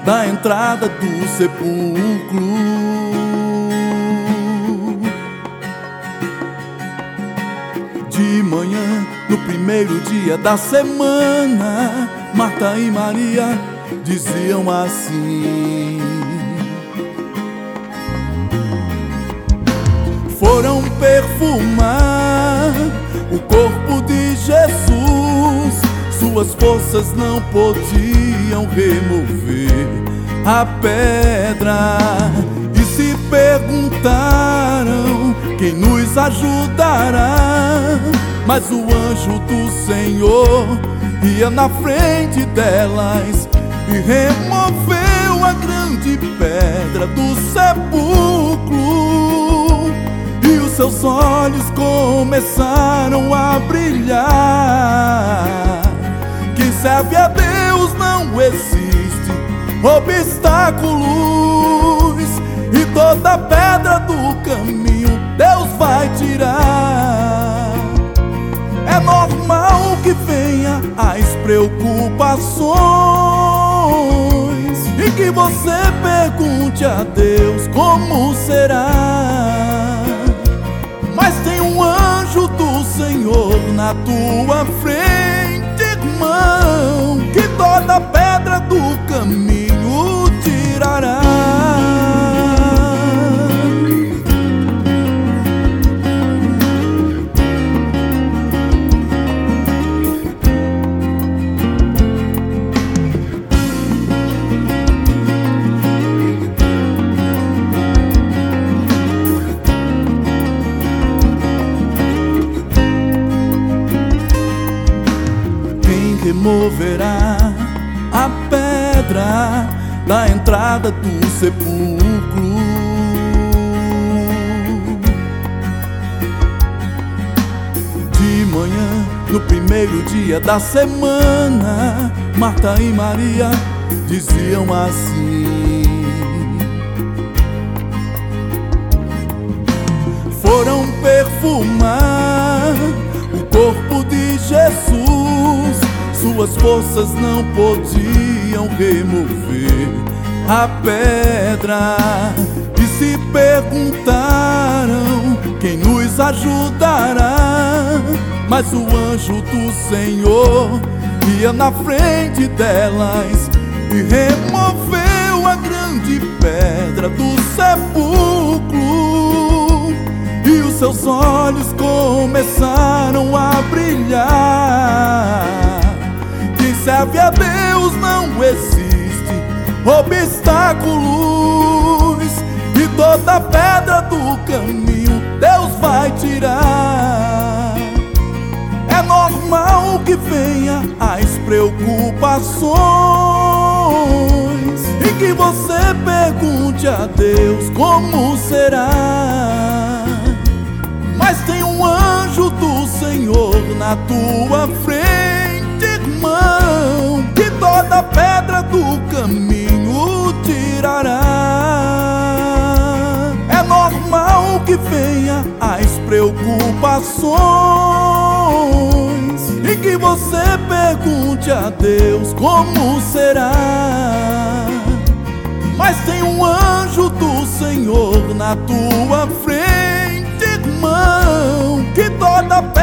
da entrada do sepulcro. De manhã, no primeiro dia da semana, Marta e Maria diziam assim: foram perfumar o corpo de Jesus. Suas forças não podiam remover a pedra e se perguntaram: quem nos ajudará? Mas o anjo do Senhor ia na frente delas e removeu a grande pedra do sepulcro, e os seus olhos começaram a brilhar. Quem serve a Deus não existe obstáculos, e toda pedra do caminho Deus vai tirar. É normal que venha as preocupações e que você pergunte a Deus como será. Mas tem um anjo do Senhor na tua frente, irmão, que toda pedra do caminho tirará. Removerá a pedra da entrada do sepulcro. De manhã, no primeiro dia da semana, Marta e Maria diziam assim: foram perfumar o corpo de Jesus. Suas forças não podiam remover a pedra e se perguntaram: quem nos ajudará? Mas o anjo do Senhor ia na frente delas e removeu a grande pedra do sepulcro, e os seus olhos começaram a brilhar. Quem serve a Deus não existe obstáculos, e toda pedra do caminho Deus vai tirar. É normal que venha as preocupações e que você pergunte a Deus como será. Mas tem um anjo do Senhor na tua frente, irmão, que toda pedra do caminho tirará. É normal que venha as preocupações e que você pergunte a Deus como será. Mas tem um anjo do Senhor na tua frente, irmão, que toda pedra